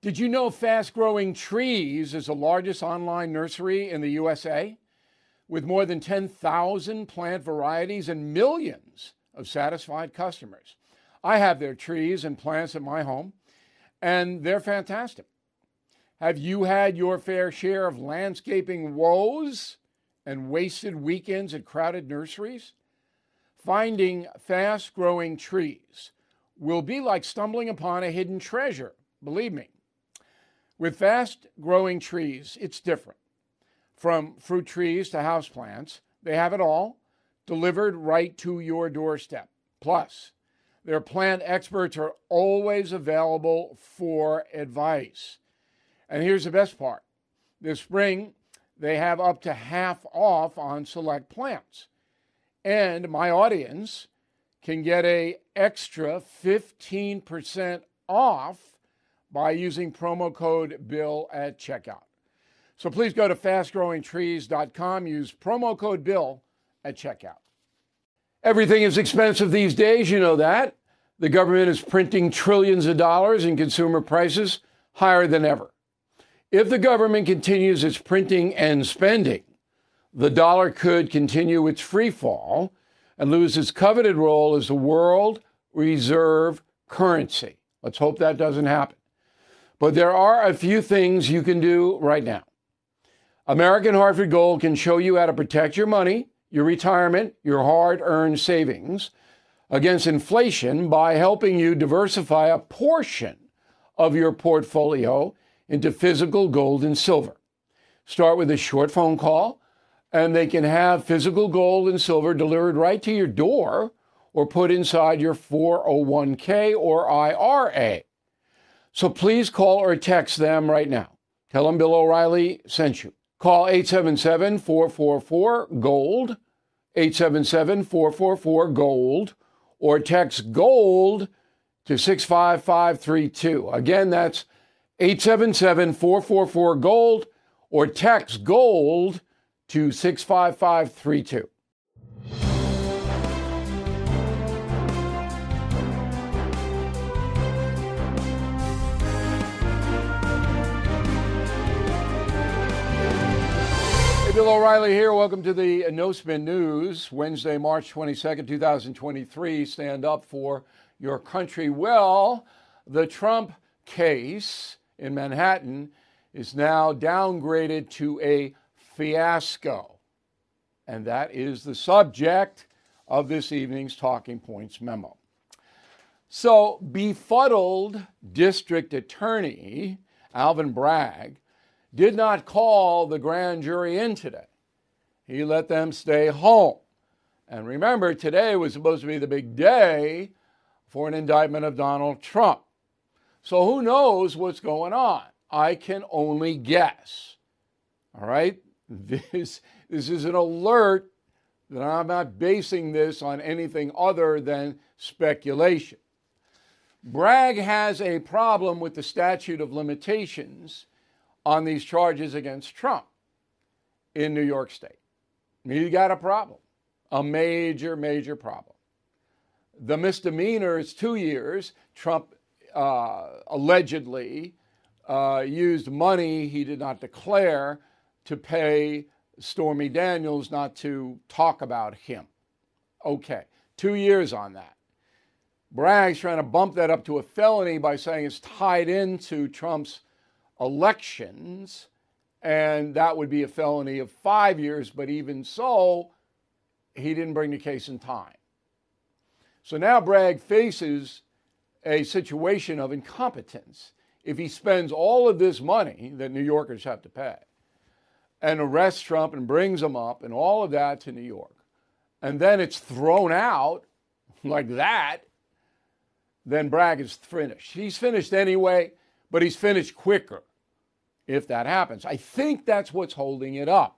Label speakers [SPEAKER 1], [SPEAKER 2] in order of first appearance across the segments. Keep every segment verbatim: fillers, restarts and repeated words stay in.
[SPEAKER 1] Did you know Fast Growing Trees is the largest online nursery in the U S A with more than ten thousand plant varieties and millions of satisfied customers? I have their trees and plants at my home, and they're fantastic. Have you had your fair share of landscaping woes and wasted weekends at crowded nurseries? Finding Fast Growing Trees will be like stumbling upon a hidden treasure, believe me. With Fast Growing Trees, it's different. From fruit trees to houseplants, they have it all delivered right to your doorstep. Plus, their plant experts are always available for advice. And here's the best part. This spring, they have up to half off on select plants. And my audience can get an extra fifteen percent off by using promo code BILL at checkout. So please go to fast growing trees dot com, use promo code BILL at checkout. Everything is expensive these days, you know that. The government is printing trillions of dollars and consumer prices higher than ever. If the government continues its printing and spending, the dollar could continue its free fall and lose its coveted role as the world reserve currency. Let's hope that doesn't happen. But there are a few things you can do right now. American Hartford Gold can show you how to protect your money, your retirement, your hard-earned savings against inflation by helping you diversify a portion of your portfolio into physical gold and silver. Start with a short phone call, and they can have physical gold and silver delivered right to your door or put inside your four oh one k or I R A. So please call or text them right now. Tell them Bill O'Reilly sent you. Call eight seven seven, four four four, GOLD, eight seven seven, four four four, GOLD, or text GOLD to six five five three two. Again, that's eight seven seven, four four four, GOLD, or text GOLD to six five five three two. Bill O'Reilly here. Welcome to the No Spin News, Wednesday, March twenty-second, twenty twenty-three. Stand up for your country. Well, the Trump case in Manhattan is now downgraded to a fiasco. And that is the subject of this evening's Talking Points memo. So, befuddled District Attorney Alvin Bragg did not call the grand jury in today. He let them stay home. And remember, today was supposed to be the big day for an indictment of Donald Trump. So who knows what's going on? I can only guess. All right? This, this is an alert that I'm not basing this on anything other than speculation. Bragg has a problem with the statute of limitations on these charges against Trump in New York State. He got a problem, a major, major problem. The misdemeanor is two years. Trump uh, allegedly uh, used money he did not declare to pay Stormy Daniels not to talk about him. Okay, two years on that. Bragg's trying to bump that up to a felony by saying it's tied into Trump's elections, and that would be a felony of five years, but even so, he didn't bring the case in time. So now Bragg faces a situation of incompetence if he spends all of this money that New Yorkers have to pay and arrests Trump and brings him up and all of that to New York, and then it's thrown out like that, then Bragg is finished. He's finished anyway, but he's finished quicker if that happens. I think that's what's holding it up.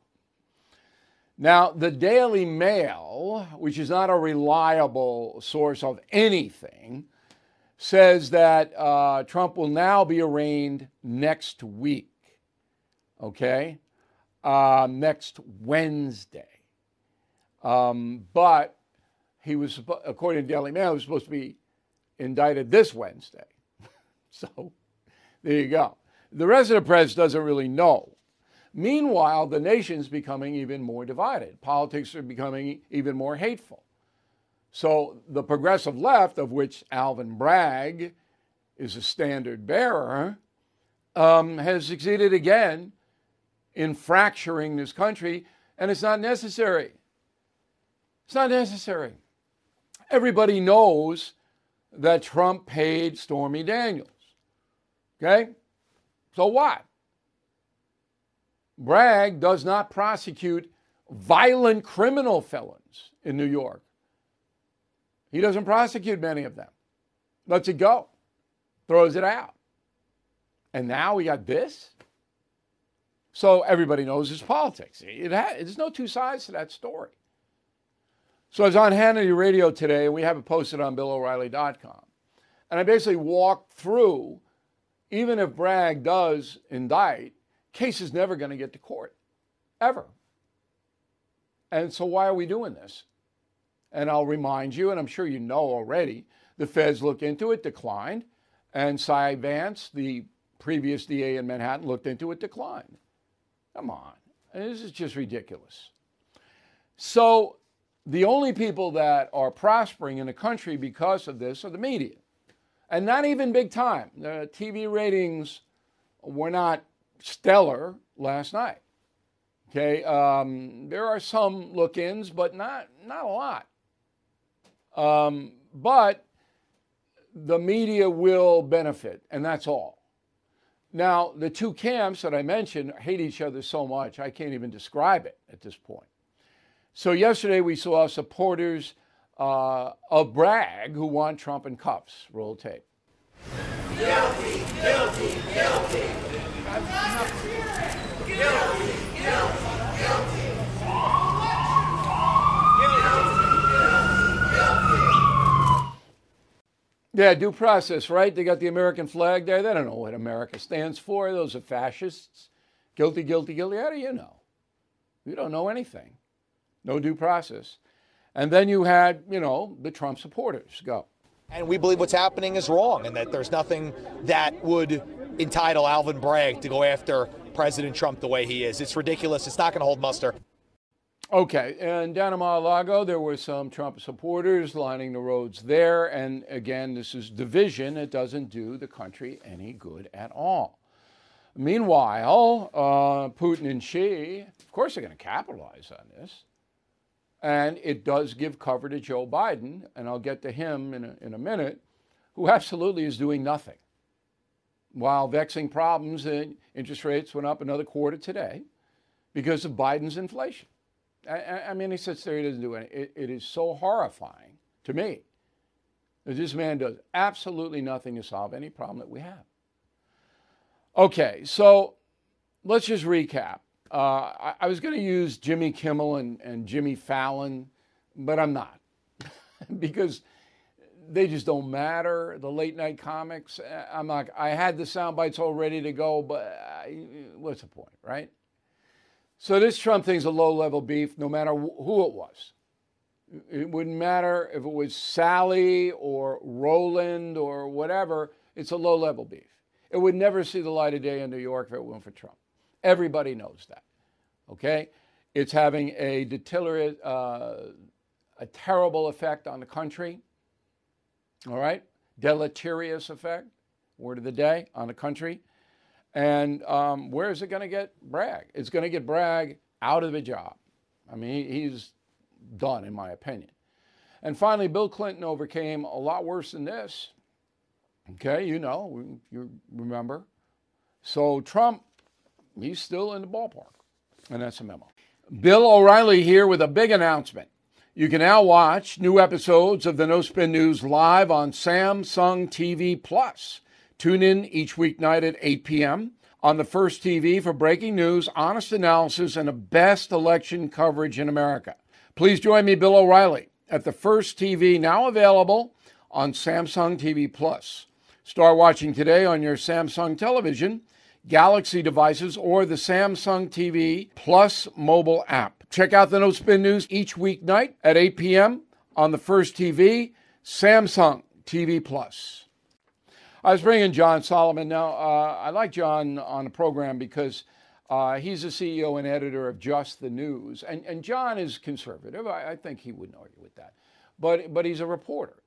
[SPEAKER 1] Now, the Daily Mail, which is not a reliable source of anything, says that uh, Trump will now be arraigned next week, okay? Uh, next Wednesday. Um, but he was, according to Daily Mail, he was supposed to be indicted this Wednesday. So There you go. The rest of the press doesn't really know. Meanwhile, the nation's becoming even more divided. Politics are becoming even more hateful. So the progressive left, of which Alvin Bragg is a standard bearer, um, has succeeded again in fracturing this country, and it's not necessary. It's not necessary. Everybody knows that Trump paid Stormy Daniels. Okay? So what? Bragg does not prosecute violent criminal felons in New York. He doesn't prosecute many of them. Lets it go. Throws it out. And now we got this? So everybody knows it's politics. It ha- there's no two sides to that story. So I was on Hannity Radio today, and we have it posted on Bill O'Reilly dot com. And I basically walked through, even if Bragg does indict, case is never going to get to court, ever. And so why are we doing this? And I'll remind you, and I'm sure you know already, the feds looked into it, declined, and Cy Vance, the previous D A in Manhattan, looked into it, declined. Come on. This is just ridiculous. So the only people that are prospering in the country because of this are the media. And not even big time. The T V ratings were not stellar last night. Okay, um, there are some look-ins, but not not a lot. Um, but the media will benefit, and that's all. Now, the two camps that I mentioned hate each other so much, I can't even describe it at this point. So yesterday we saw supporters uh, of Bragg who want Trump in cuffs. Roll tape.
[SPEAKER 2] Guilty, guilty, guilty. Guilty, guilty, guilty.
[SPEAKER 1] Yeah, due process, right? They got the American flag there. They don't know what America stands for. Those are fascists. Guilty, guilty, guilty. How do you know? You don't know anything. No due process. And then you had, you know, the Trump supporters. Go.
[SPEAKER 3] And we believe what's happening is wrong and that there's nothing that would entitle Alvin Bragg to go after President Trump the way he is. It's ridiculous. It's not going to hold muster.
[SPEAKER 1] Okay, and down in Mar-a-Lago, there were some Trump supporters lining the roads there. And again, this is division. It doesn't do the country any good at all. Meanwhile, uh, Putin and Xi, of course, they're going to capitalize on this. And it does give cover to Joe Biden, and I'll get to him in a, in a minute, who absolutely is doing nothing. While vexing problems, the interest rates went up another quarter today because of Biden's inflation. I, I mean, he sits there, he doesn't do anything. It, it is so horrifying to me that this man does absolutely nothing to solve any problem that we have. Okay, so let's just recap. Uh, I, I was going to use Jimmy Kimmel and, and Jimmy Fallon, but I'm not because they just don't matter. The late night comics, I'm not. I had the sound bites all ready to go, but I, what's the point, right? So this Trump thing's a low-level beef, no matter wh- who it was. It wouldn't matter if it was Sally or Roland or whatever. It's a low-level beef. It would never see the light of day in New York if it weren't for Trump. Everybody knows that, okay? It's having a deleterious, uh, a terrible effect on the country, all right? Deleterious effect, word of the day, on the country. And um, where is it going to get Bragg? It's going to get Bragg out of the job. I mean, he, he's done, in my opinion. And finally, Bill Clinton overcame a lot worse than this. Okay, you know, you remember. So Trump, he's still in the ballpark. And that's a memo. Bill O'Reilly here with a big announcement. You can now watch new episodes of the No Spin News live on Samsung T V Plus. Tune in each weeknight at eight p.m. on the First T V for breaking news, honest analysis, and the best election coverage in America. Please join me, Bill O'Reilly, at the First T V, now available on Samsung T V Plus. Start watching today on your Samsung television, Galaxy devices, or the Samsung T V Plus mobile app. Check out the No Spin News each weeknight at eight p.m. on the First T V, Samsung T V Plus. I was bringing John Solomon. Now, uh, I like John on the program because uh, he's the C E O and editor of Just the News. And, and John is conservative. I, I think he wouldn't argue with that. But, but he's a reporter.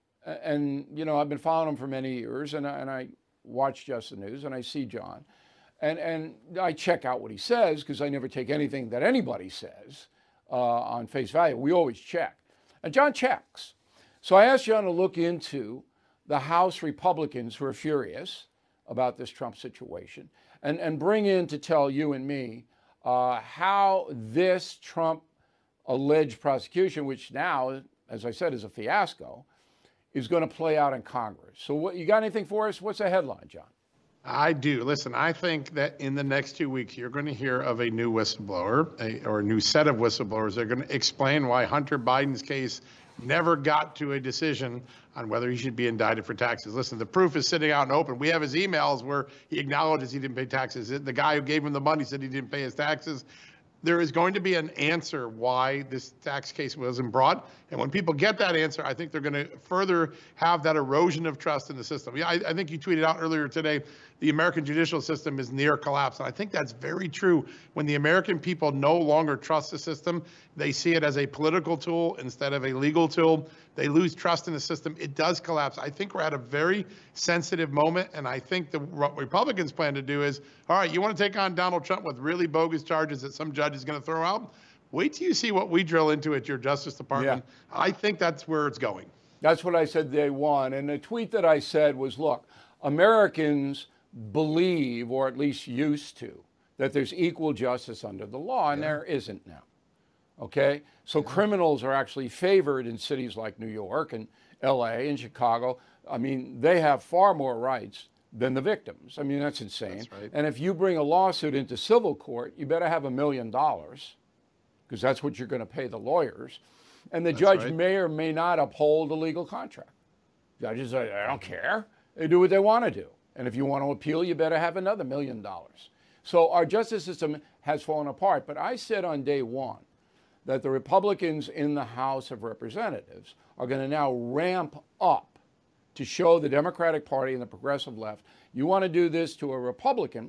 [SPEAKER 1] And, you know, I've been following him for many years, and I, and I watch Just the News, and I see John. And, and I check out what he says, because I never take anything that anybody says uh, on face value. We always check. And John checks. So I asked John to look into the House Republicans who are furious about this Trump situation and, and bring in to tell you and me uh, how this Trump alleged prosecution, which now, as I said, is a fiasco, is going to play out in Congress. So what, you got anything for us? What's the headline, John?
[SPEAKER 4] I do. Listen, I think that in the next two weeks, you're going to hear of a new whistleblower a, or a new set of whistleblowers. They're going to explain why Hunter Biden's case never got to a decision on whether he should be indicted for taxes. Listen, the proof is sitting out and open. We have his emails where he acknowledges he didn't pay taxes. The guy who gave him the money said he didn't pay his taxes. There is going to be an answer why this tax case wasn't brought. And when people get that answer, I think they're going to further have that erosion of trust in the system. Yeah, I, I think you tweeted out earlier today, the American judicial system is near collapse. And I think that's very true. When the American people no longer trust the system, they see it as a political tool instead of a legal tool. They lose trust in the system. It does collapse. I think we're at a very sensitive moment. And I think the, what Republicans plan to do is, all right, you want to take on Donald Trump with really bogus charges that some judge is going to throw out? Wait till you see what we drill into at your Justice Department. Yeah. I think that's where it's going.
[SPEAKER 1] That's what I said day one. And the tweet that I said was, look, Americans believe, or at least used to, that there's equal justice under the law, and yeah. there isn't now. Okay? So yeah. criminals are actually favored in cities like New York and L A and Chicago. I mean, they have far more rights than the victims. I mean, that's insane.
[SPEAKER 4] That's right.
[SPEAKER 1] And if you bring a lawsuit into civil court, you better have a million dollars, because that's what you're going to pay the lawyers. And the
[SPEAKER 4] that's
[SPEAKER 1] judge
[SPEAKER 4] right.
[SPEAKER 1] may or may not uphold a legal contract. Judges say, I don't care. They do what they want to do. And if you want to appeal, you better have another million dollars. So our justice system has fallen apart. But I said on day one that the Republicans in the House of Representatives are going to now ramp up to show the Democratic Party and the progressive left, you want to do this to a Republican,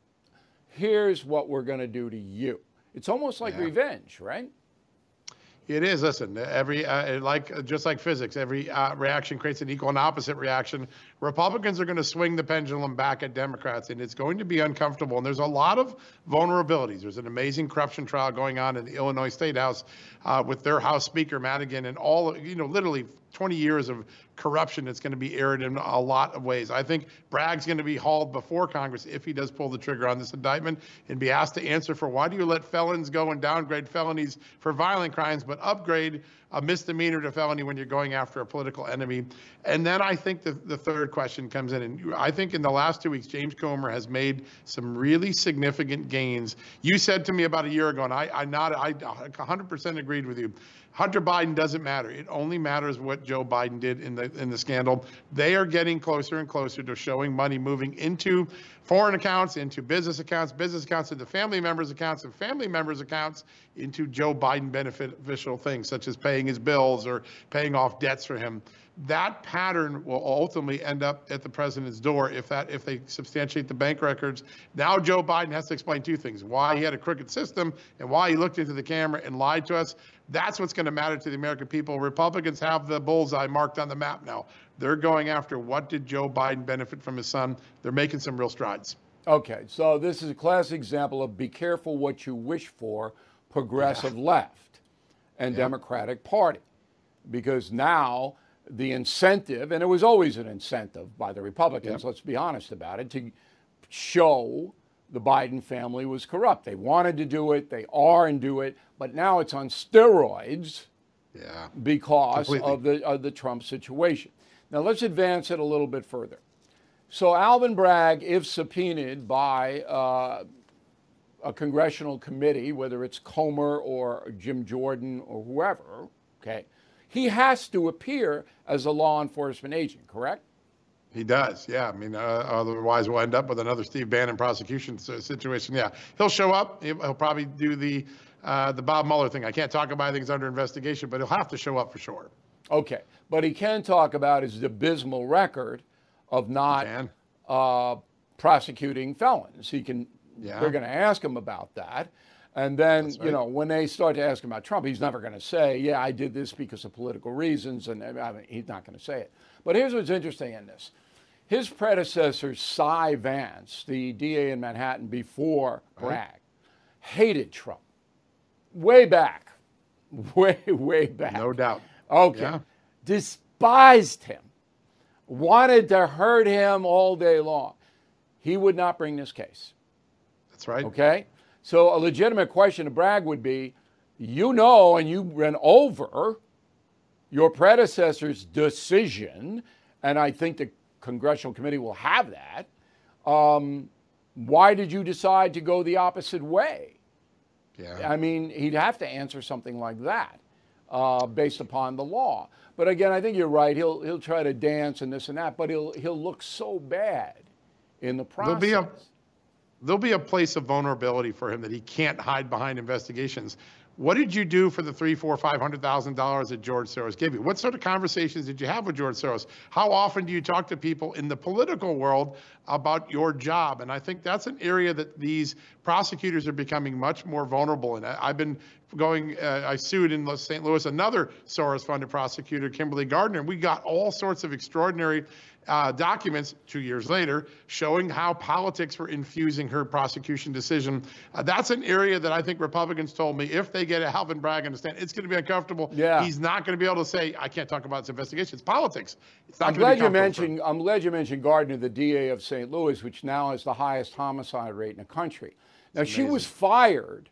[SPEAKER 1] here's what we're going to do to you. It's almost like yeah. revenge, right?
[SPEAKER 4] It is. Listen, every uh, like just like physics, every uh, reaction creates an equal and opposite reaction. Republicans are going to swing the pendulum back at Democrats, and it's going to be uncomfortable. And there's a lot of vulnerabilities. There's an amazing corruption trial going on in the Illinois State House uh, with their House Speaker Madigan, and all you know, literally twenty years of corruption that's going to be aired in a lot of ways. I think Bragg's going to be hauled before Congress if he does pull the trigger on this indictment and be asked to answer for why do you let felons go and downgrade felonies for violent crimes, but upgrade a misdemeanor to felony when you're going after a political enemy. And then I think the, the third question comes in. And I think in the last two weeks, James Comer has made some really significant gains. You said to me about a year ago, and I, I not, I one hundred percent agreed with you. Hunter Biden doesn't matter. It only matters what Joe Biden did in the in the scandal. They are getting closer and closer to showing money moving into foreign accounts, into business accounts, business accounts into family members' accounts, and family members' accounts into Joe Biden beneficial things, such as paying his bills or paying off debts for him. That pattern will ultimately end up at the president's door if that if they substantiate the bank records. Now Joe Biden has to explain two things: why he had a crooked system and why he looked into the camera and lied to us. That's what's going to matter to the American people. Republicans have the bullseye marked on the map now. They're going after what did Joe Biden benefit from his son. They're making some real strides.
[SPEAKER 1] Okay, so this is a classic example of be careful what you wish for, progressive yeah. left and yeah. Democratic Party, because now the incentive, and it was always an incentive by the Republicans, yep. let's be honest about it, to show the Biden family was corrupt. They wanted to do it, they are and do it, but now it's on steroids
[SPEAKER 4] yeah.
[SPEAKER 1] because
[SPEAKER 4] Completely.
[SPEAKER 1] of the, of the Trump situation. Now let's advance it a little bit further. So Alvin Bragg, if subpoenaed by uh, a congressional committee, whether it's Comer or Jim Jordan or whoever, okay, he has to appear as a law enforcement agent, correct?
[SPEAKER 4] He does, yeah. I mean, uh, otherwise we'll end up with another Steve Bannon prosecution situation. Yeah, he'll show up. He'll, he'll probably do the uh, the Bob Mueller thing. I can't talk about things under investigation, but he'll have to show up for sure.
[SPEAKER 1] Okay, but he can talk about his abysmal record of not
[SPEAKER 4] Can.
[SPEAKER 1] uh, prosecuting felons. He can.
[SPEAKER 4] Yeah.
[SPEAKER 1] They're going to ask him about that. And then,
[SPEAKER 4] That's
[SPEAKER 1] you
[SPEAKER 4] right.
[SPEAKER 1] know, when they start to ask him about Trump, he's never going to say, yeah, I did this because of political reasons. And I mean, he's not going to say it. But here's what's interesting in this. His predecessor, Cy Vance, the D A in Manhattan before Bragg, hated Trump. Way back. Way, way back.
[SPEAKER 4] No doubt.
[SPEAKER 1] Okay.
[SPEAKER 4] Yeah.
[SPEAKER 1] Despised him. Wanted to hurt him all day long. He would not bring this case.
[SPEAKER 4] That's right.
[SPEAKER 1] Okay? So a legitimate question to Bragg would be, you know, and you ran over your predecessor's decision, and I think the Congressional Committee will have that. Um, why did you decide to go the opposite way?
[SPEAKER 4] Yeah.
[SPEAKER 1] I mean, he'd have to answer something like that uh, based upon the law. But again, I think you're right. He'll he'll try to dance and this and that, but he'll he'll look so bad in the process.
[SPEAKER 4] There'll be a there'll be a place of vulnerability for him that he can't hide behind investigations. What did you do for the three, four, five hundred thousand dollars that George Soros gave you? What sort of conversations did you have with George Soros? How often do you talk to people in the political world about your job? And I think that's an area that these prosecutors are becoming much more vulnerable in. I've been going. Uh, I sued in Saint Louis another Soros-funded prosecutor, Kimberly Gardner, and we got all sorts of extraordinary Uh, documents two years later showing how politics were infusing her prosecution decision. Uh, that's an area that I think Republicans told me if they get Alvin Bragg on the stand, it's going to be uncomfortable.
[SPEAKER 1] Yeah.
[SPEAKER 4] He's not going to be able to say, I can't talk about this investigation. It's politics. It's not
[SPEAKER 1] I'm
[SPEAKER 4] going
[SPEAKER 1] glad
[SPEAKER 4] to be
[SPEAKER 1] you
[SPEAKER 4] comfortable for him.
[SPEAKER 1] mentioned. I'm glad you mentioned Gardner, the D A of Saint Louis, which now has the highest homicide rate in the country. Now she was fired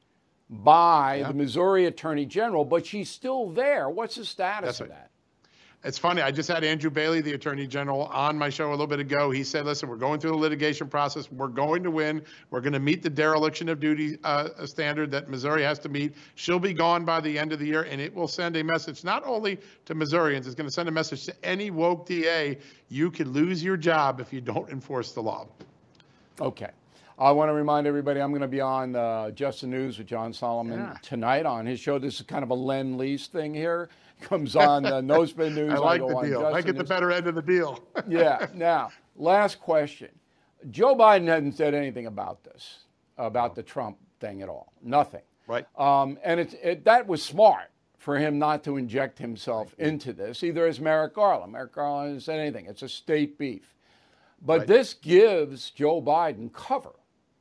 [SPEAKER 1] by
[SPEAKER 4] Yeah.
[SPEAKER 1] the Missouri Attorney General, but she's still there. What's the status
[SPEAKER 4] That's
[SPEAKER 1] of
[SPEAKER 4] right.
[SPEAKER 1] that?
[SPEAKER 4] It's funny. I just had Andrew Bailey, the Attorney General, on my show a little bit ago. He said, listen, we're going through the litigation process. We're going to win. We're going to meet the dereliction of duty uh, standard that Missouri has to meet. She'll be gone by the end of the year, and it will send a message not only to Missourians, it's going to send a message to any woke D A. You could lose your job if you don't enforce the law.
[SPEAKER 1] Okay. I want to remind everybody I'm going to be on uh, Just the News with John Solomon
[SPEAKER 4] Yeah.
[SPEAKER 1] tonight on his show. This is kind of a Lend-Lease thing here. Comes on uh, No Spin News.
[SPEAKER 4] I like
[SPEAKER 1] go
[SPEAKER 4] the
[SPEAKER 1] on
[SPEAKER 4] deal.
[SPEAKER 1] Just
[SPEAKER 4] I
[SPEAKER 1] the
[SPEAKER 4] get the
[SPEAKER 1] News.
[SPEAKER 4] better end of the deal.
[SPEAKER 1] Yeah. Now, last question. Joe Biden hasn't said anything about this, about the Trump thing at all. Nothing.
[SPEAKER 4] Right.
[SPEAKER 1] Um, and it's, it, that was smart for him not to inject himself into this, either as Merrick Garland. Merrick Garland hasn't said anything. It's a state beef. But
[SPEAKER 4] Right.
[SPEAKER 1] this gives Joe Biden cover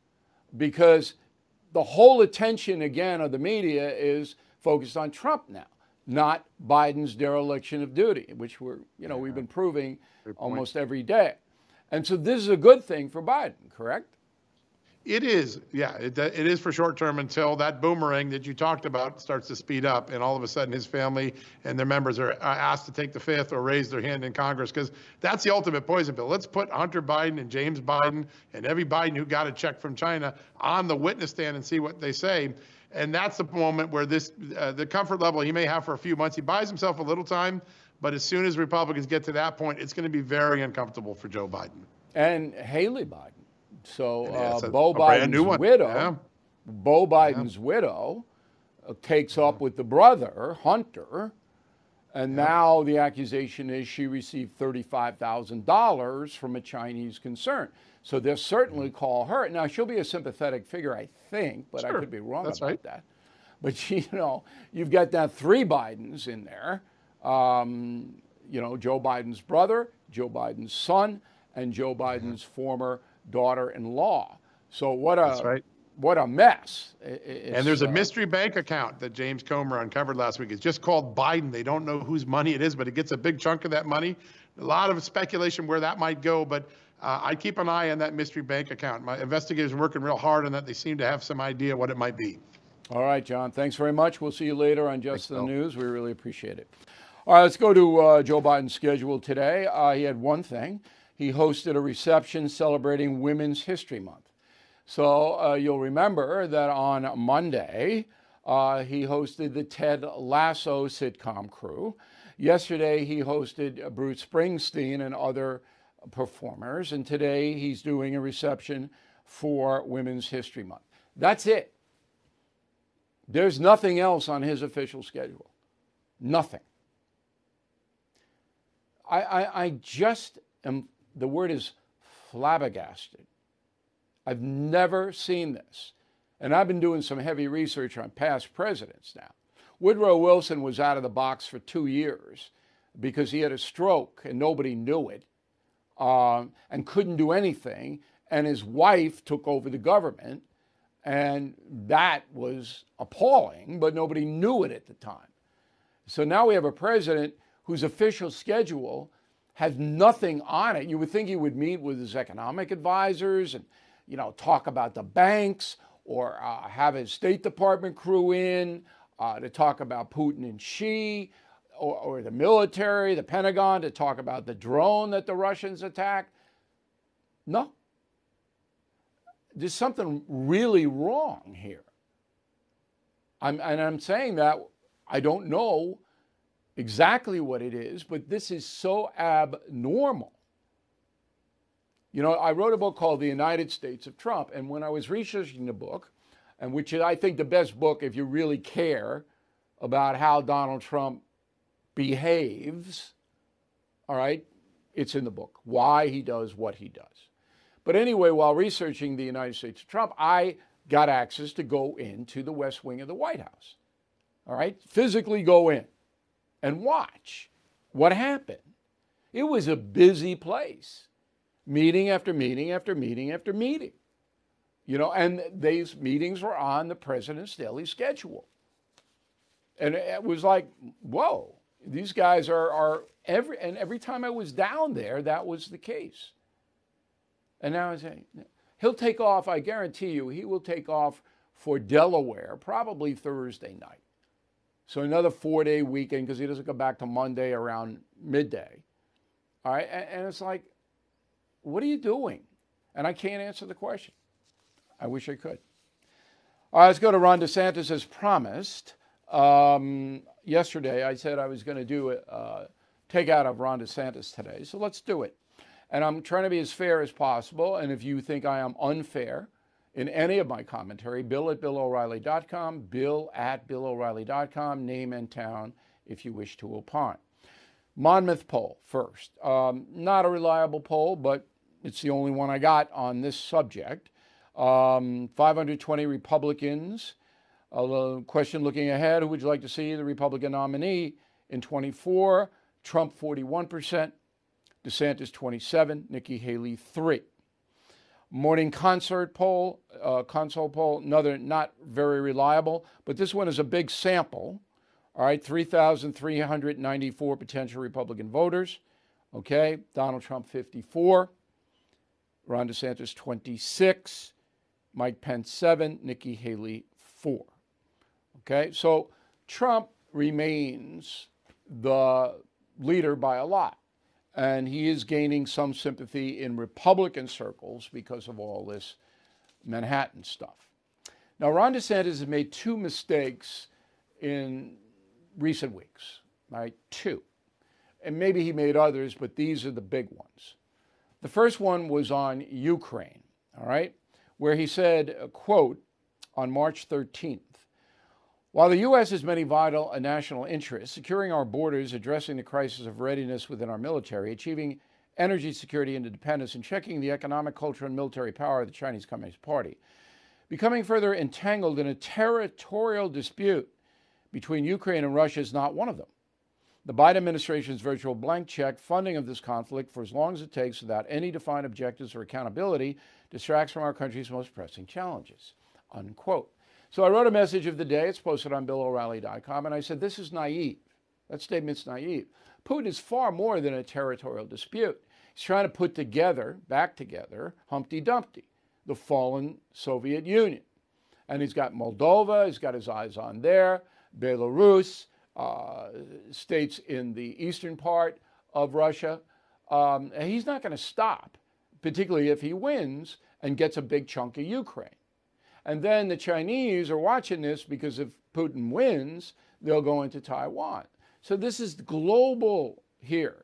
[SPEAKER 1] because the whole attention, again, of the media is focused on Trump now, not Biden's dereliction of duty, which we're, you know, we've been proving almost every day. And so this is a good thing for Biden, correct?
[SPEAKER 4] It is, yeah, it, it is for short term until that boomerang that you talked about starts to speed up, and all of a sudden his family and their members are asked to take the fifth or raise their hand in Congress, because that's the ultimate poison pill. Let's put Hunter Biden and James Biden and every Biden who got a check from China on the witness stand and see what they say. And that's the moment where this, uh, the comfort level he may have for a few months, he buys himself a little time, but as soon as Republicans get to that point, it's going to be very uncomfortable for Joe Biden.
[SPEAKER 1] And Haley Biden. So
[SPEAKER 4] Yeah,
[SPEAKER 1] uh,
[SPEAKER 4] it's a-
[SPEAKER 1] Bo
[SPEAKER 4] a brand new
[SPEAKER 1] Biden's
[SPEAKER 4] one.
[SPEAKER 1] widow,
[SPEAKER 4] Yeah.
[SPEAKER 1] Bo Biden's widow, uh, takes up with the brother Hunter, and now the accusation is she received thirty-five thousand dollars from a Chinese concern. So they'll certainly call her. Now she'll be a sympathetic figure, I think, but I
[SPEAKER 4] Sure.
[SPEAKER 1] could be wrong
[SPEAKER 4] That's
[SPEAKER 1] about
[SPEAKER 4] right.
[SPEAKER 1] that. But you know, you've got now three Bidens in there. Um, you know, Joe Biden's brother, Joe Biden's son, and Joe Biden's former daughter-in-law. So what a
[SPEAKER 4] That's right.
[SPEAKER 1] what a mess. It- it's,
[SPEAKER 4] And there's a
[SPEAKER 1] uh,
[SPEAKER 4] mystery bank account that James Comer uncovered last week. It's just called Biden. They don't know whose money it is, but it gets a big chunk of that money. A lot of speculation where that might go, but uh, I keep an eye on that mystery bank account. My investigators are working real hard on that. They seem to have some idea what it might be.
[SPEAKER 1] All right, John. Thanks very much. We'll see you later on Just the
[SPEAKER 4] Bill.
[SPEAKER 1] News. We really appreciate it. All right, let's go to uh, Joe Biden's schedule today. Uh, he had one thing. He hosted a reception celebrating Women's History Month. So uh, you'll remember that on Monday, uh, he hosted the Ted Lasso sitcom crew. Yesterday, he hosted Bruce Springsteen and other performers. And today, he's doing a reception for Women's History Month. That's it. There's nothing else on his official schedule. Nothing. I, I, I just am the word is flabbergasted. I've never seen this. And I've been doing some heavy research on past presidents now. Woodrow Wilson was out of the box for two years because he had a stroke and nobody knew it, um, and couldn't do anything. And his wife took over the government, and that was appalling, but nobody knew it at the time. So now we have a president whose official schedule has nothing on it. You would think he would meet with his economic advisors and, you know, talk about the banks, or uh, have his State Department crew in uh, to talk about Putin and Xi, or, or the military, the Pentagon, to talk about the drone that the Russians attacked. No. There's something really wrong here. I'm, and I'm saying that I don't know exactly what it is, but this is so abnormal. You know, I wrote a book called The United States of Trump, and when I was researching the book, and which is, I think, the best book if you really care about how Donald Trump behaves, all right, it's in the book, why he does what he does. But anyway, while researching the United States of Trump, I got access to go into the West Wing of the White House, all right, physically go in and watch what happened. It was a busy place. Meeting after meeting after meeting after meeting. You know, and these meetings were on the president's daily schedule. And it was like, whoa, these guys are, are every, and every time I was down there, that was the case. And now I say, he'll take off, I guarantee you, he will take off for Delaware, probably Thursday night. So another four-day weekend, because he doesn't come back to Monday around midday. All right, and, and it's like, what are you doing? And I can't answer the question. I wish I could. All right, let's go to Ron DeSantis as promised. Um, yesterday, I said I was going to do a uh, take out of Ron DeSantis today, so let's do it. And I'm trying to be as fair as possible. And if you think I am unfair in any of my commentary, Bill at Bill O'Reilly dot com, Bill at Bill O'Reilly dot com, name and town if you wish to opine. Monmouth poll first. Um, not a reliable poll, but it's the only one I got on this subject. Um, five hundred twenty Republicans. A question looking ahead, who would you like to see the Republican nominee in twenty-four? Trump forty-one percent, DeSantis twenty-seven, Nikki Haley three. Morning concert poll, uh, console poll, another not very reliable, but this one is a big sample. All right, three thousand three hundred ninety-four potential Republican voters. Okay, Donald Trump fifty-four, Ron DeSantis twenty-six, Mike Pence seven, Nikki Haley four. Okay, so Trump remains the leader by a lot, and he is gaining some sympathy in Republican circles because of all this Manhattan stuff. Now, Ron DeSantis has made two mistakes in recent weeks, right? Two. And maybe he made others, but these are the big ones. The first one was on Ukraine, all right, where he said, a quote, on March thirteenth, while the U S has many vital and national interests, securing our borders, addressing the crisis of readiness within our military, achieving energy security and independence, and checking the economic, cultural, and military power of the Chinese Communist Party, becoming further entangled in a territorial dispute between Ukraine and Russia is not one of them. The Biden administration's virtual blank check funding of this conflict for as long as it takes without any defined objectives or accountability distracts from our country's most pressing challenges, unquote. So I wrote a message of the day. It's posted on Bill O'Reilly dot com, and I said, this is naive. That statement's naive. Putin is far more than a territorial dispute. He's trying to put together, back together, Humpty Dumpty, the fallen Soviet Union. And he's got Moldova, he's got his eyes on there, Belarus, uh, states in the eastern part of Russia. Um, and he's not going to stop, particularly if he wins and gets a big chunk of Ukraine. And then the Chinese are watching this because if Putin wins, they'll go into Taiwan. So this is global here,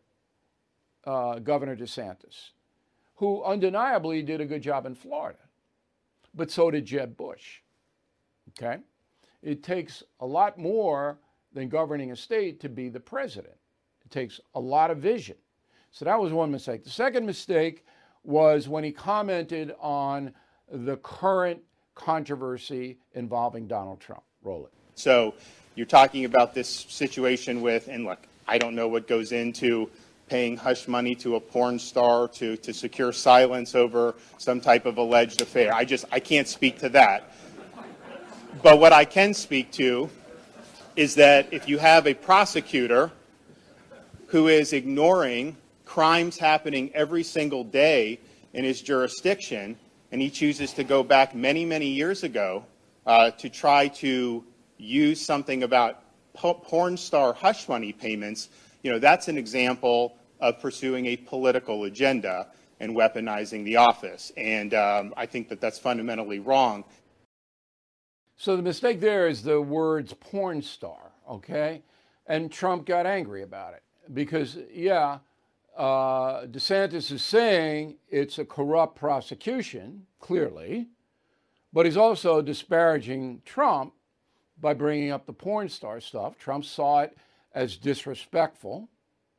[SPEAKER 1] uh, Governor DeSantis, who undeniably did a good job in Florida. But so did Jeb Bush. Okay? It takes a lot more than governing a state to be the president. It takes a lot of vision. So that was one mistake. The second mistake was when he commented on the current controversy involving Donald Trump. Roll it.
[SPEAKER 5] So you're talking about this situation with, and look, I don't know what goes into paying hush money to a porn star to, to secure silence over some type of alleged affair. I just, I can't speak to that. But what I can speak to is that if you have a prosecutor who is ignoring crimes happening every single day in his jurisdiction, and he chooses to go back many, many years ago uh, to try to use something about po- porn star hush money payments, you know, that's an example of pursuing a political agenda and weaponizing the office. And um, I think that that's fundamentally wrong.
[SPEAKER 1] So the mistake there is the words porn star, okay? And Trump got angry about it because, yeah, uh, DeSantis is saying it's a corrupt prosecution, clearly, but he's also disparaging Trump by bringing up the porn star stuff. Trump saw it as disrespectful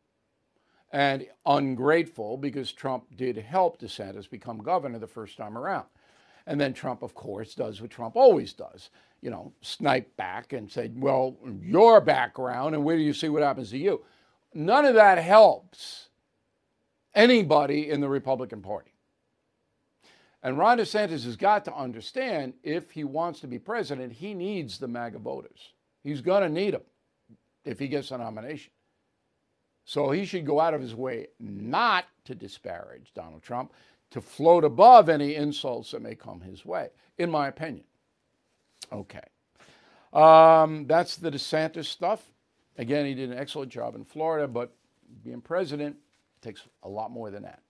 [SPEAKER 1] and ungrateful because Trump did help DeSantis become governor the first time around. And then Trump, of course, does what Trump always does, you know, snipe back and say, well, your background, and where do you see what happens to you? None of that helps anybody in the Republican Party. And Ron DeSantis has got to understand, if he wants to be president, he needs the MAGA voters. He's going to need them if he gets a nomination. So he should go out of his way not to disparage Donald Trump, to float above any insults that may come his way, in my opinion. Okay. Um, that's the DeSantis stuff. Again, he did an excellent job in Florida, but being president takes a lot more than that.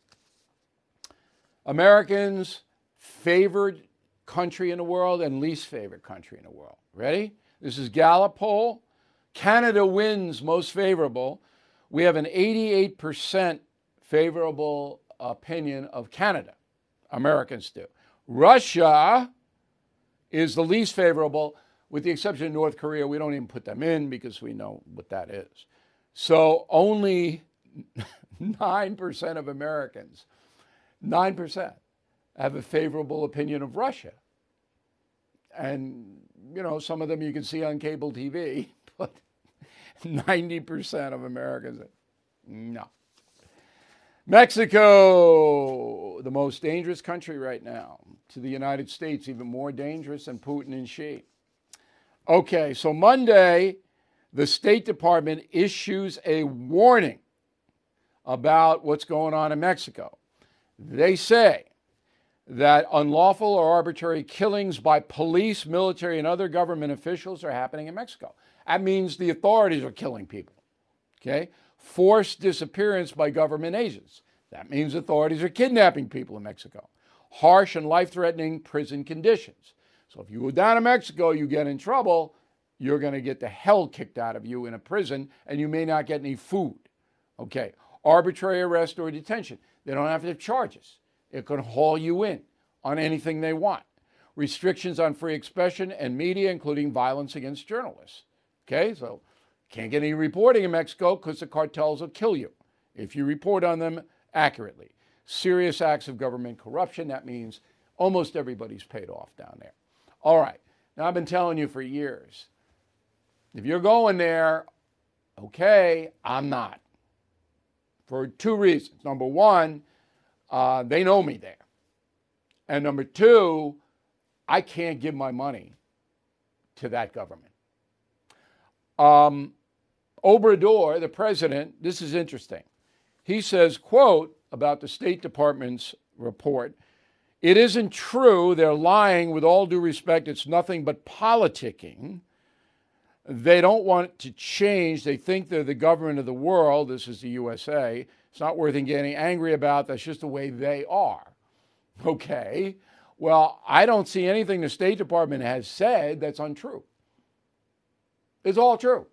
[SPEAKER 1] Americans' favored country in the world and least favorite country in the world. Ready? This is Gallup poll. Canada wins most favorable. We have an eighty-eight percent favorable opinion of Canada. Americans do. Russia is the least favorable, with the exception of North Korea. We don't even put them in because we know what that is. So only nine percent of Americans, nine percent, have a favorable opinion of Russia. And, you know, some of them you can see on cable T V, but ninety percent of Americans, no. Mexico, the most dangerous country right now, to the United States, even more dangerous than Putin and Xi. Okay, so Monday, the State Department issues a warning about what's going on in Mexico. They say that unlawful or arbitrary killings by police, military, and other government officials are happening in Mexico. That means the authorities are killing people, okay? Forced disappearance by government agents. That means authorities are kidnapping people in Mexico. Harsh and life-threatening prison conditions. So if you go down to Mexico, you get in trouble, you're going to get the hell kicked out of you in a prison, and you may not get any food. Okay. Arbitrary arrest or detention. They don't have to have charges. It can haul you in on anything they want. Restrictions on free expression and media, including violence against journalists. Okay, so can't get any reporting in Mexico because the cartels will kill you if you report on them accurately. Serious acts of government corruption. That means almost everybody's paid off down there. All right, now I've been telling you for years, if you're going there, okay, I'm not. For two reasons. Number one, uh, they know me there. And number two, I can't give my money to that government. Um, Obrador, the president, this is interesting. He says, quote, about the State Department's report, "It isn't true. They're lying. With all due respect, it's nothing but politicking. They don't want to change. They think they're the government of the world." This is the U S A. It's not worth getting angry about. That's just the way they are. Okay. Well, I don't see anything the State Department has said that's untrue. It's all true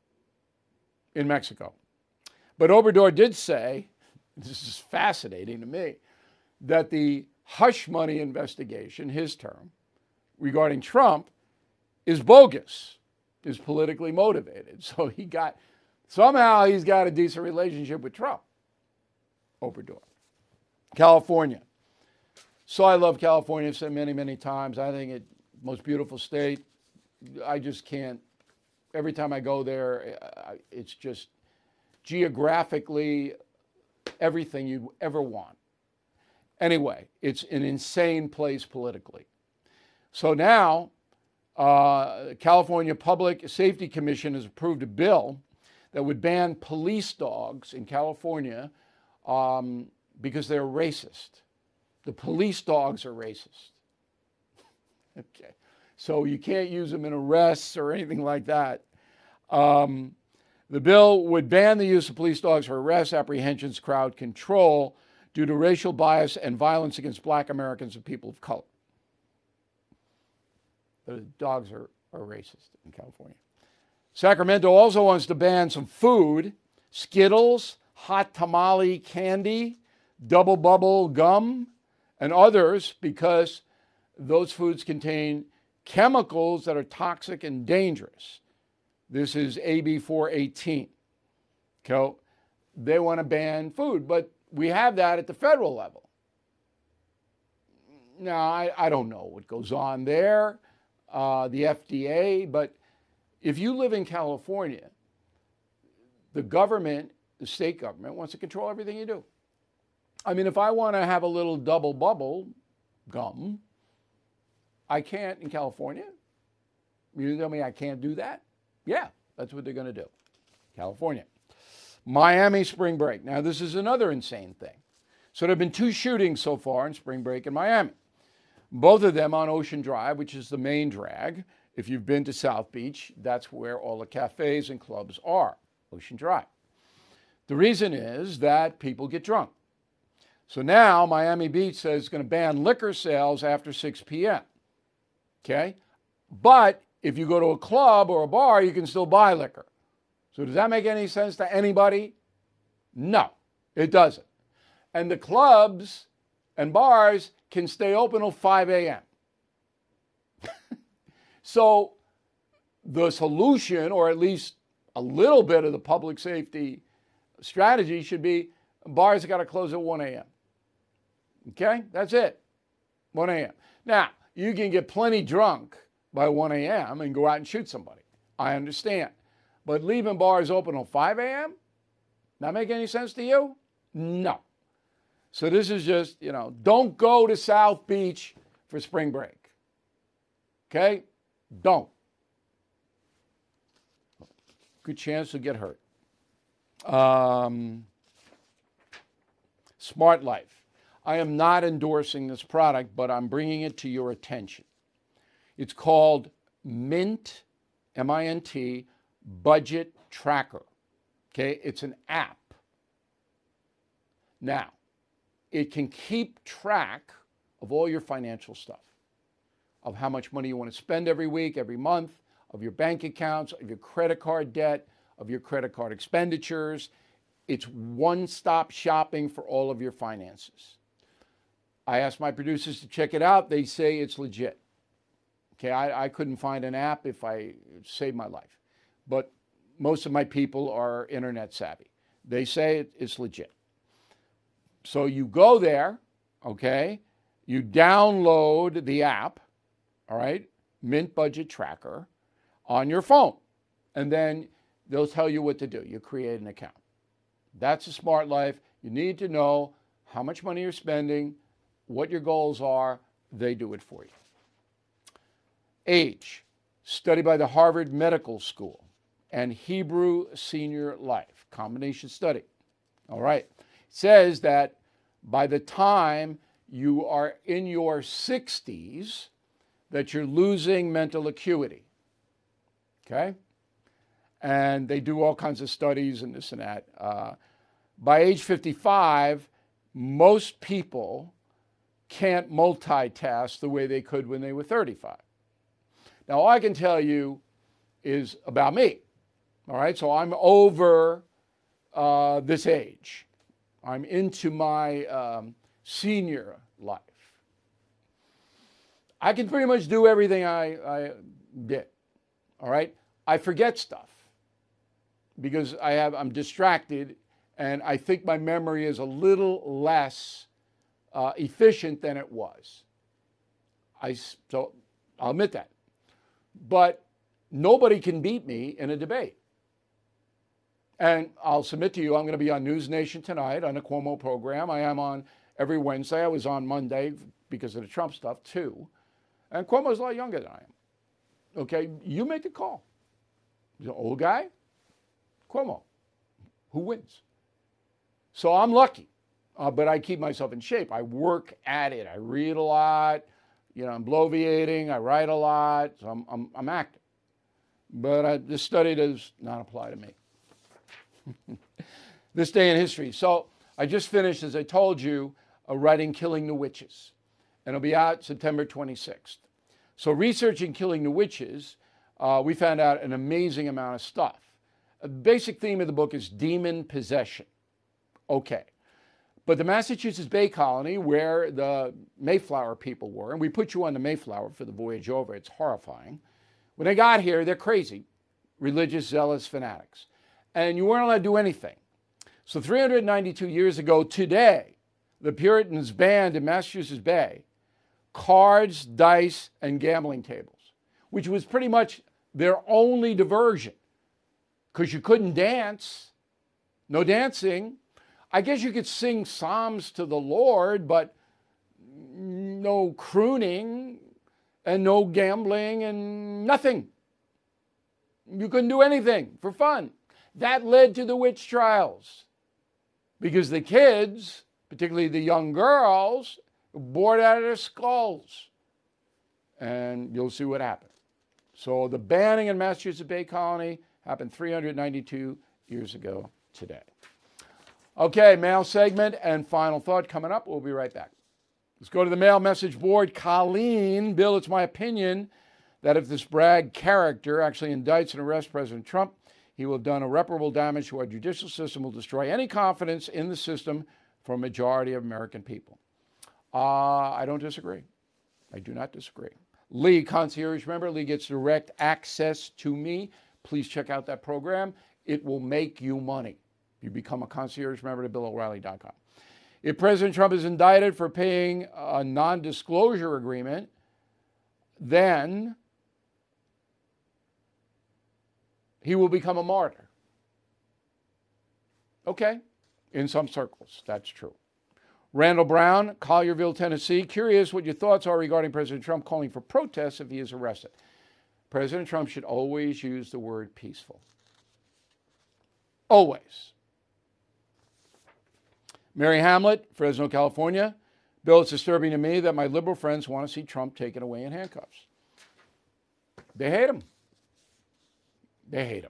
[SPEAKER 1] in Mexico. But Obrador did say, this is fascinating to me, that the hush money investigation, his term, regarding Trump is bogus, is politically motivated. So he got, somehow he's got a decent relationship with Trump. Obrador. California. So I love California. I've said many, many times. I think it's the most beautiful state. I just can't. Every time I go there, it's just geographically everything you'd ever want. Anyway, it's an insane place politically. So now, uh, California Public Safety Commission has approved a bill that would ban police dogs in California um, because they're racist. The police dogs are racist. Okay. So you can't use them in arrests or anything like that. Um, the bill would ban the use of police dogs for arrests, apprehensions, crowd control due to racial bias and violence against black Americans and people of color. The dogs are, are racist in California. Sacramento also wants to ban some food, Skittles, hot tamale candy, double bubble gum, and others because those foods contain chemicals that are toxic and dangerous. This is A B four eighteen. So they want to ban food, but we have that at the federal level. Now, I, I don't know what goes on there, uh, the F D A, but if you live in California, the government, the state government, wants to control everything you do. I mean, if I want to have a little double bubble gum, I can't in California. You tell me I can't do that? Yeah, that's what they're going to do. California. Miami spring break. Now, this is another insane thing. So there have been two shootings so far in spring break in Miami. Both of them on Ocean Drive, which is the main drag. If you've been to South Beach, that's where all the cafes and clubs are, Ocean Drive. The reason is that people get drunk. So now Miami Beach says it's going to ban liquor sales after six p.m. Okay? But if you go to a club or a bar, you can still buy liquor. So does that make any sense to anybody? No, it doesn't. And the clubs and bars can stay open till five a.m. So the solution, or at least a little bit of the public safety strategy, should be bars have got to close at one a.m. Okay, that's it, one a.m. Now, you can get plenty drunk by one a.m. and go out and shoot somebody. I understand. But leaving bars open till five a.m., not make any sense to you? No. So this is just, you know, don't go to South Beach for spring break. Okay? Don't. Good chance to get hurt. Um, Smart Life. I am not endorsing this product, but I'm bringing it to your attention. It's called Mint, M I N T, Budget Tracker. Okay? It's an app. Now, it can keep track of all your financial stuff, of how much money you want to spend every week, every month, of your bank accounts, of your credit card debt, of your credit card expenditures. It's one-stop shopping for all of your finances. I asked my producers to check it out. They say it's legit. Okay, I, I couldn't find an app if I saved my life. But most of my people are internet savvy. They say it, it's legit. So you go there, okay, you download the app, all right, Mint Budget Tracker, on your phone. And then they'll tell you what to do. You create an account. That's a Smart Life. You need to know how much money you're spending, what your goals are. They do it for you. Age, study by the Harvard Medical School and Hebrew Senior Life, combination study. All right. It says that by the time you are in your sixties, that you're losing mental acuity. Okay? And they do all kinds of studies and this and that. Uh, by age fifty-five, most people can't multitask the way they could when they were thirty-five. Now, all I can tell you is about me. All right? So I'm over uh, this age. I'm into my um, senior life. I can pretty much do everything I, I did. All right? I forget stuff because I have, I'm distracted And I think my memory is a little less uh, efficient than it was. I, so I'll admit that. But nobody can beat me in a debate. And I'll submit to you, I'm going to be on News Nation tonight on a Cuomo program. I am on every Wednesday. I was on Monday because of the Trump stuff too. And Cuomo's a lot younger than I am. Okay, you make the call. He's an old guy, Cuomo. Who wins? So I'm lucky, uh, but I keep myself in shape. I work at it. I read a lot. You know, I'm bloviating. I write a lot. So I'm, I'm, I'm active. But I, this study does not apply to me. This day in history. So I just finished, as I told you, uh, writing Killing the Witches. And it'll be out September twenty-sixth. So researching Killing the Witches, uh, we found out an amazing amount of stuff. A basic theme of the book is demon possession. Okay. But the Massachusetts Bay Colony, where the Mayflower people were, and we put you on the Mayflower for the voyage over, it's horrifying. When they got here, they're crazy, religious, zealous fanatics. And you weren't allowed to do anything. So three hundred ninety-two years ago today, the Puritans banned in Massachusetts Bay cards, dice, and gambling tables, which was pretty much their only diversion because you couldn't dance. No dancing. I guess you could sing psalms to the Lord, but no crooning and no gambling and nothing. You couldn't do anything for fun. That led to the witch trials because the kids, particularly the young girls, were bored out of their skulls. And you'll see what happened. So the banning in Massachusetts Bay Colony happened three hundred ninety-two years ago today. Okay, mail segment and final thought coming up. We'll be right back. Let's go to the mail message board. Colleen, Bill, it's my opinion that if this Bragg character actually indicts and arrests President Trump, he will have done irreparable damage to our judicial system, will destroy any confidence in the system for a majority of American people. Uh, I don't disagree. I do not disagree. Lee, concierge member. Lee gets direct access to me. Please check out that program. It will make you money. You become a concierge member to Bill O'Reilly dot com. If President Trump is indicted for paying a non-disclosure agreement, then he will become a martyr. Okay, in some circles, that's true. Randall Brown, Collierville, Tennessee. Curious what your thoughts are regarding President Trump calling for protests if he is arrested. President Trump should always use the word peaceful. Always. Mary Hamlet, Fresno, California. Bill, it's disturbing to me that my liberal friends want to see Trump taken away in handcuffs. They hate him. They hate him.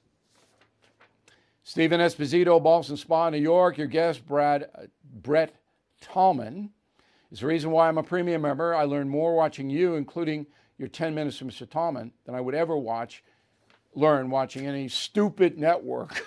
[SPEAKER 1] Stephen Esposito, Boston Spa, New York. Your guest, Brad, uh, Brett Tallman, is the reason why I'm a premium member. I learned more watching you, including your ten minutes from Mister Tallman, than I would ever watch, learn watching any stupid network.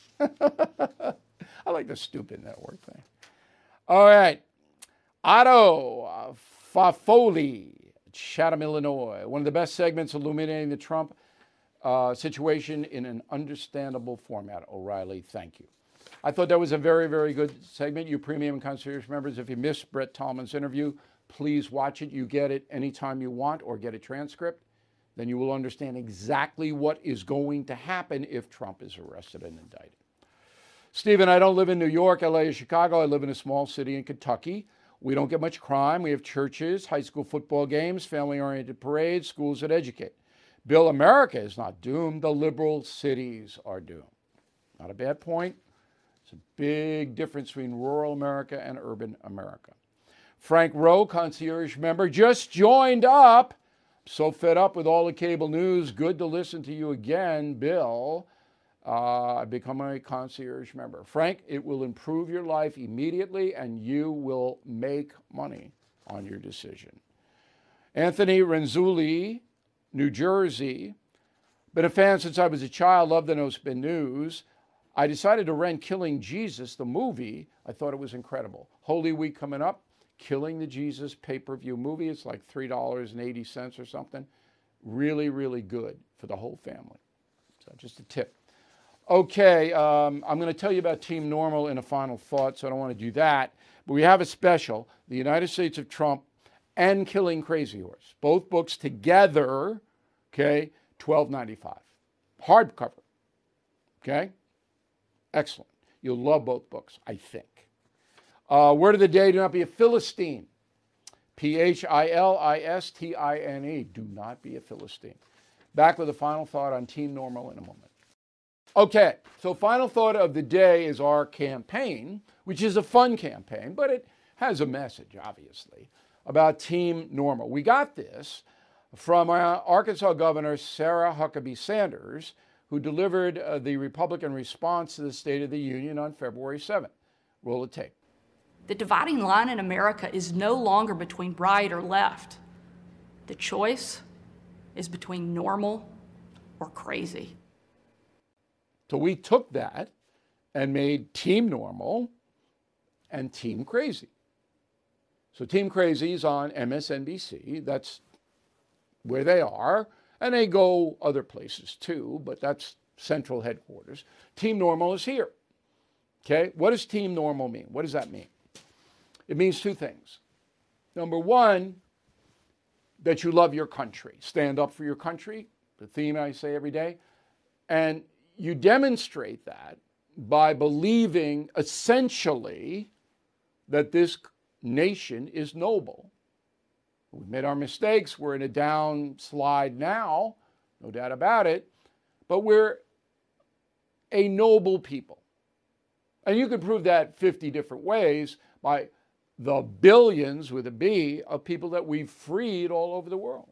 [SPEAKER 1] I like the stupid network thing. All right. Otto uh, Fafoli, Chatham, Illinois. One of the best segments illuminating the Trump uh, situation in an understandable format. O'Reilly, thank you. I thought that was a very, very good segment. You premium and concierge members, if you missed Brett Tallman's interview, please watch it. You get it anytime you want or get a transcript. Then you will understand exactly what is going to happen if Trump is arrested and indicted. Stephen, I don't live in New York, L A, or Chicago. I live in a small city in Kentucky. We don't get much crime. We have churches, high school football games, family-oriented parades, schools that educate. Bill, America is not doomed. The liberal cities are doomed. Not a bad point. It's a big difference between rural America and urban America. Frank Rowe, concierge member, just joined up. So fed up with all the cable news. Good to listen to you again, Bill. Uh, I've become a concierge member. Frank, it will improve your life immediately, and you will make money on your decision. Anthony Renzulli, New Jersey. Been a fan since I was a child. Love the No Spin News. I decided to rent Killing Jesus, the movie. I thought it was incredible. Holy Week coming up. Killing the Jesus pay-per-view movie. It's like three dollars and eighty cents or something. Really, really good for the whole family. So just a tip. Okay, um, I'm going to tell you about Team Normal in a final thought, so I don't want to do that. But we have a special, The United States of Trump and Killing Crazy Horse. Both books together, okay, twelve ninety-five. Hardcover, okay? Excellent. You'll love both books, I think. Uh, word of the day, do not be a Philistine. P H I L I S T I N E. Do not be a Philistine. Back with a final thought on Team Normal in a moment. Okay, so final thought of the day is our campaign, which is a fun campaign, but it has a message, obviously, about Team Normal. We got this from our Arkansas Governor Sarah Huckabee Sanders, who delivered uh, the Republican response to the State of the Union on February seventh. Roll the tape.
[SPEAKER 6] The dividing line in America is no longer between right or left. The choice is between normal or crazy.
[SPEAKER 1] So we took that and made Team Normal and Team Crazy. So Team Crazy is on M S N B C. That's where they are. And they go other places too, but that's central headquarters. Team Normal is here. Okay, what does Team Normal mean? What does that mean? It means two things. Number one, that you love your country. Stand up for your country, the theme I say every day. And you demonstrate that by believing essentially that this nation is noble. We've made our mistakes. We're in a downslide now, no doubt about it. But we're a noble people. And you can prove that fifty different ways by the billions, with a B, of people that we've freed all over the world.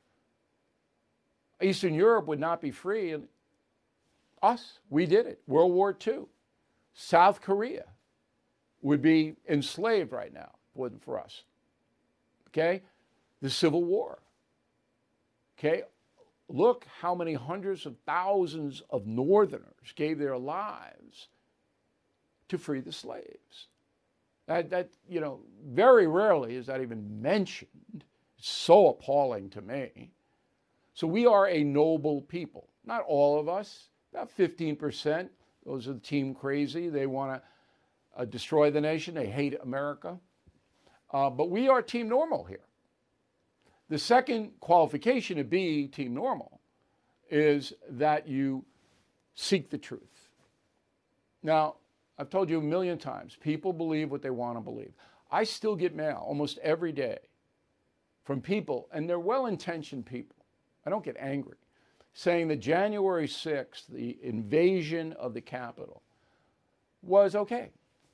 [SPEAKER 1] Eastern Europe would not be free. Us, we did it. World War Two. South Korea would be enslaved right now, if it wasn't for us. Okay? The Civil War. Okay? Look how many hundreds of thousands of Northerners gave their lives to free the slaves. That, that, you know, very rarely is that even mentioned. It's so appalling to me. So we are a noble people. Not all of us, about fifteen percent. Those are the Team Crazy. They want to uh, destroy the nation. They hate America. Uh, but we are Team Normal here. The second qualification to be Team Normal is that you seek the truth. Now, I've told you a million times, people believe what they want to believe. I still get mail almost every day from people, and they're well-intentioned people. I don't get angry, saying that January sixth, the invasion of the Capitol, was okay.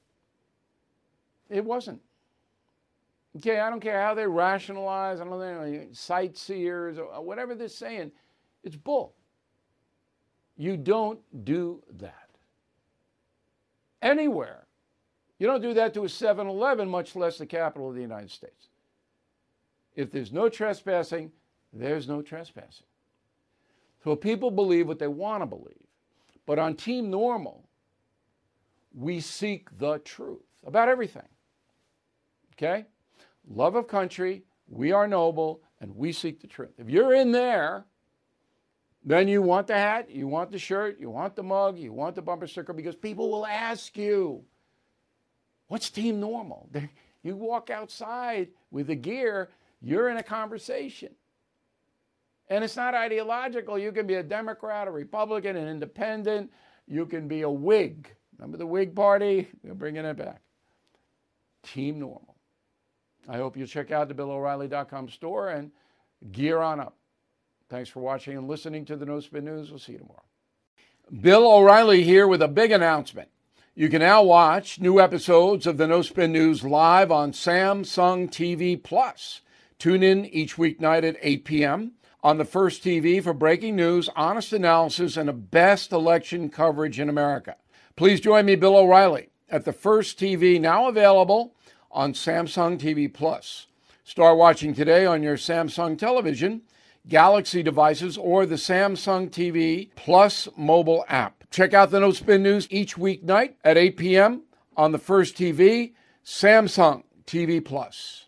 [SPEAKER 1] It wasn't. Okay, I don't care how they rationalize, I don't know, sightseers, or whatever they're saying. It's bull. You don't do that. Anywhere. You don't do that to a seven eleven, much less the Capitol of the United States. If there's no trespassing, there's no trespassing. So people believe what they want to believe. But on Team Normal, we seek the truth about everything. Okay? Love of country, we are noble, and we seek the truth. If you're in there, then you want the hat, you want the shirt, you want the mug, you want the bumper sticker, because people will ask you, what's Team Normal? You walk outside with the gear, you're in a conversation. And it's not ideological. You can be a Democrat, a Republican, an independent. You can be a Whig. Remember the Whig Party? We're bringing it back. Team Normal. I hope you check out the Bill O'Reilly dot com store and gear on up. Thanks for watching and listening to the No Spin News. We'll see you tomorrow. Bill O'Reilly here with a big announcement. You can now watch new episodes of the No Spin News live on Samsung T V Plus. Tune in each weeknight at eight p.m. on the First T V for breaking news, honest analysis, and the best election coverage in America. Please join me, Bill O'Reilly, at the First T V, now available on Samsung T V Plus. Start watching today on your Samsung television, Galaxy devices, or the Samsung T V Plus mobile app. Check out the No Spin News each weeknight at eight p.m. on the First T V, Samsung T V Plus.